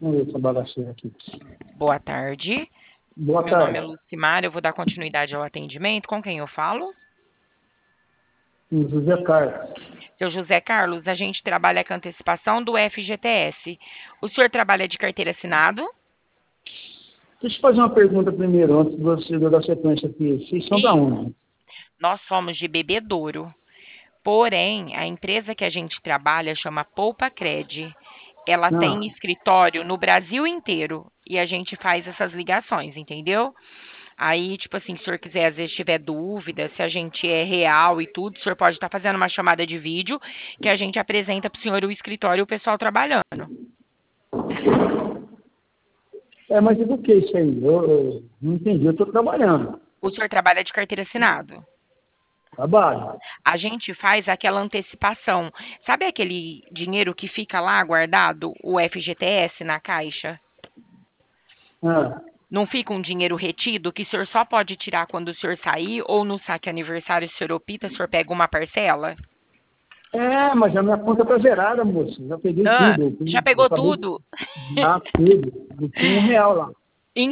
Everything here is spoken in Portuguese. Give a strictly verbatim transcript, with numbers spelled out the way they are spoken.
Vamos ver essa bagaceira aqui. Boa tarde. Boa Meu nome é tarde. Lucimar, eu vou dar continuidade ao atendimento. Com quem eu falo? Sim, José Carlos. Seu José Carlos, a gente trabalha com antecipação do F G T S. O senhor trabalha de carteira assinado? Deixa eu fazer uma pergunta primeiro, antes de você dar sequência aqui. Vocês são da Sim. onde? Nós somos de Bebedouro. Porém, a empresa que a gente trabalha chama Poupa Cred. Ela Não. tem escritório no Brasil inteiro e a gente faz essas ligações, entendeu? Aí, tipo assim, se o senhor quiser, às vezes tiver dúvida, se a gente é real e tudo, o senhor pode estar fazendo uma chamada de vídeo que a gente apresenta para o senhor o escritório e o pessoal trabalhando. É, mas e do que isso aí? Eu, eu não entendi, eu estou trabalhando. O senhor trabalha de carteira assinado. Trabalho. A gente faz aquela antecipação. Sabe aquele dinheiro que fica lá guardado, o F G T S na caixa? Ah. Não fica um dinheiro retido que o senhor só pode tirar quando o senhor sair ou no saque aniversário, se o senhor opta, o senhor pega uma parcela? É, mas a minha conta está zerada, moço. Já peguei Ah, tudo. Eu, já fui- eu pegou acabei tudo? de dar tudo. Não tinha um real lá.